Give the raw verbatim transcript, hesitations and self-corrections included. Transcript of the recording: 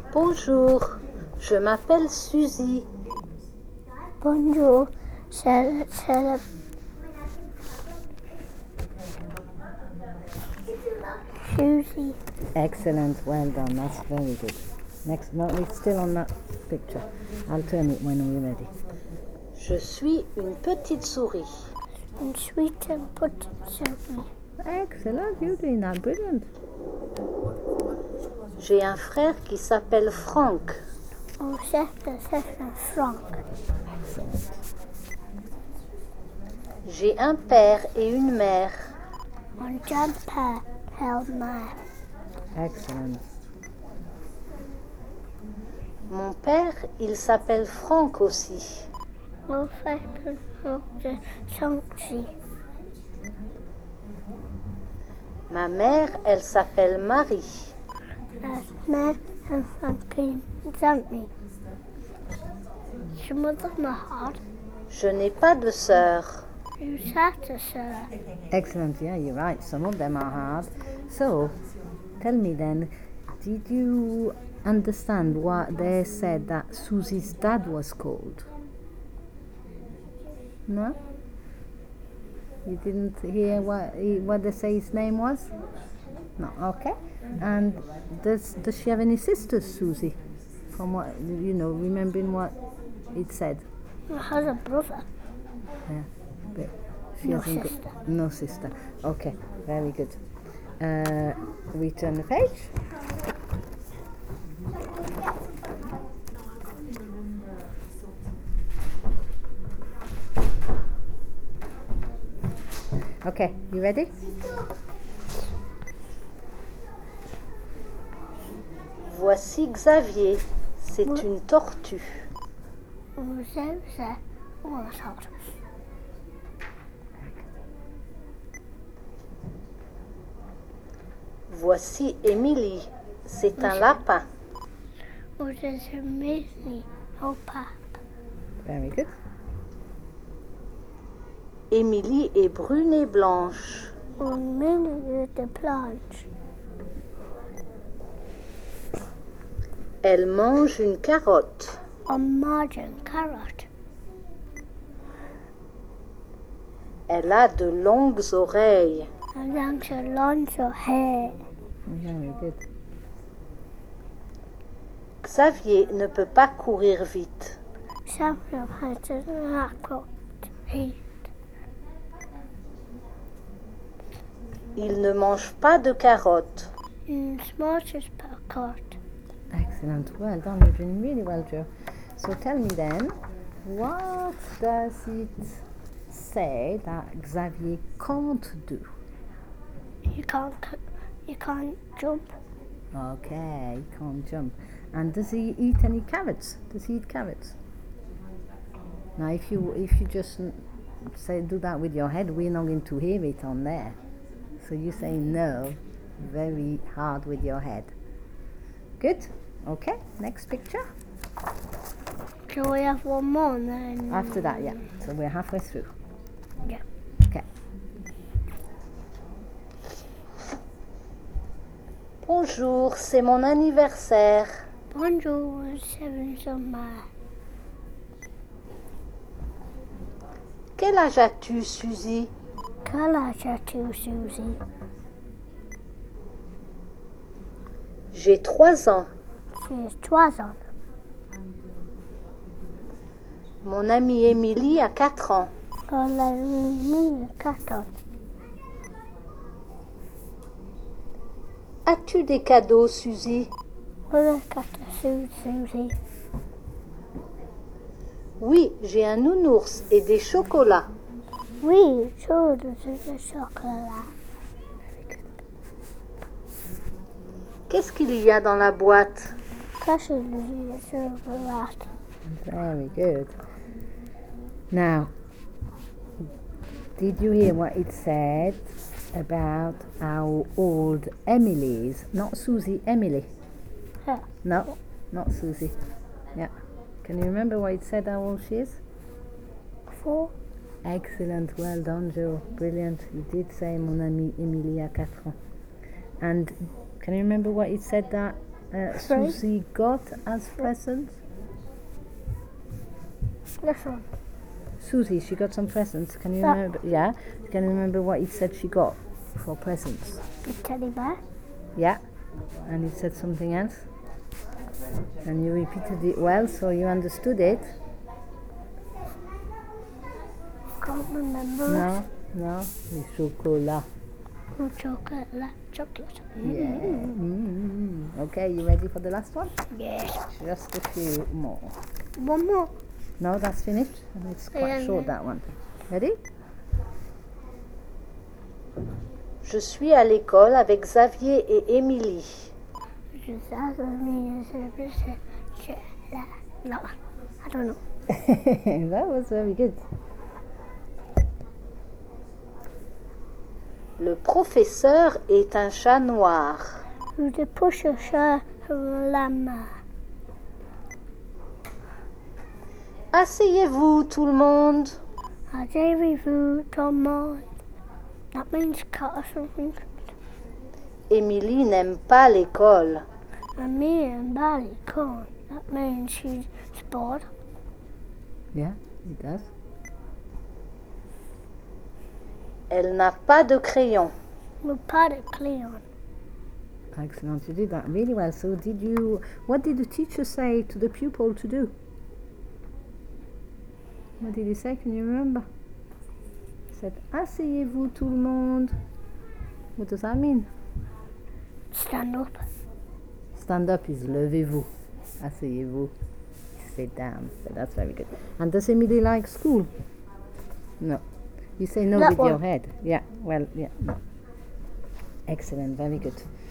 Bonjour, je m'appelle Suzy. Bonjour, c'est c'est le... Susie. Excellent, well done, that's very good. Next, no, it's still on that picture. I'll turn it when we're ready. Je suis une petite souris. And sweet and put Susie. Excellent, you're doing that, brilliant. J'ai un frère qui s'appelle Frank. Oh, c'est c'est Frank. Excellent. J'ai un père et une mère. On jumper held my. Excellent. Mon père, il s'appelle Frank aussi. Oh, second of the Susie. Ma mère, elle s'appelle Marie. As man and something something. She mother my heart. Je n'ai pas de sœur. You sat to sir. Excellent, yeah, you're right. Some of them are hard. So, tell me then, did you understand what they said that Susie's dad was called? No? You didn't hear what he, what they say his name was? No, okay. And does does she have any sisters, Susie? From what you know, remembering what it said. I has a brother. Yeah, but she No hasn't got- sister. no sister. Okay, very good. Uh, we turn the page. Okay, you ready? Voici Xavier. C'est Oui. une tortue. Oh, c'est c'est. Oh, that's hard. Voici Émilie. C'est un lapin. Oh, there's a mini. Oh, pap. Very good. Émilie est brune et blanche. Oh, mini is the plant. Elle mange une carotte. A margin carrot. Elle a de longues oreilles. And then she lots of hair. Very good. Xavier ne peut pas courir vite. Samuel has a lack of heat. Il ne mange pas de carottes. And smartest packet. Excellent. Well done. You're doing really well, Joe. So tell me then, what does it say that Xavier can't do? You can't, c- you can't jump. Okay, he can't jump. And does he eat any carrots? Does he eat carrots? Now, if you if you just n- say do that with your head, we're not going to hear it on there. So you say no, very hard with your head. Good. Okay. Next picture. So we have one more then. After that, yeah. So we're halfway through. Yeah. Okay. Bonjour, c'est mon anniversaire. Bonjour, seventh of May. Quel âge as-tu, Suzy? Quel âge as-tu, Susie? J'ai trois ans. She's trois ans. Mon amie Émilie a quatre ans. Elle a mis quatre ans. As-tu des cadeaux, Suzy? Elle a quatre sous, Susie. Oui, j'ai un nounours et des chocolats. Oui, chaud de chocolat. Qu'est-ce qu'il y a dans la boîte? Qu'est-ce que le chocolat? Very good. Now, did you hear what it said about how old Emily is? Not Susie, Emily. Yeah. No, not Susie. Yeah. Can you remember what it said how old she is? Four. Excellent. Well done, Joe. Brilliant. You did say mon amie Emilie a quatre ans. And can you remember what it said that uh, Three. Susie got as presents? This one. Susie, she got some presents. Can you Yeah. remember? Yeah. Can you remember what he said she got for presents? The teddy bear. Yeah. And he said something else. And you repeated it well, so you understood it. Can't remember. No, no. The chocolat. Oh, chocolate. la- Chocolate. Yeah. Mm. Okay, you ready for the last one? Yes. Just a few more. One more. No, that's finished. And it's quite Yeah, short, yeah. that one. Ready? Je suis à l'école avec Xavier et Émilie. Je sais pas me c'est la no. I don't know. That was very good. Le professeur est un chat noir. Je push a chat lama. Asseyez-vous tout le monde. Asseyez-vous tout le monde. That means cut or something. Émilie n'aime pas l'école. And me and Bally can't. That means she's bored. Yeah, it does. Elle n'a pas de crayon. We'll put it clean. Excellent, you did that really well. So did you, what did the teacher say to the pupil to do? What did he say? Can you remember? He said, asseyez-vous tout le monde. What does that mean? Stand up. Stand up is levez-vous. Asseyez-vous. Sit down. So that's very good. And does Emily like school? No. You say no That with one. your head. Yeah, well, yeah, no. Excellent, very good.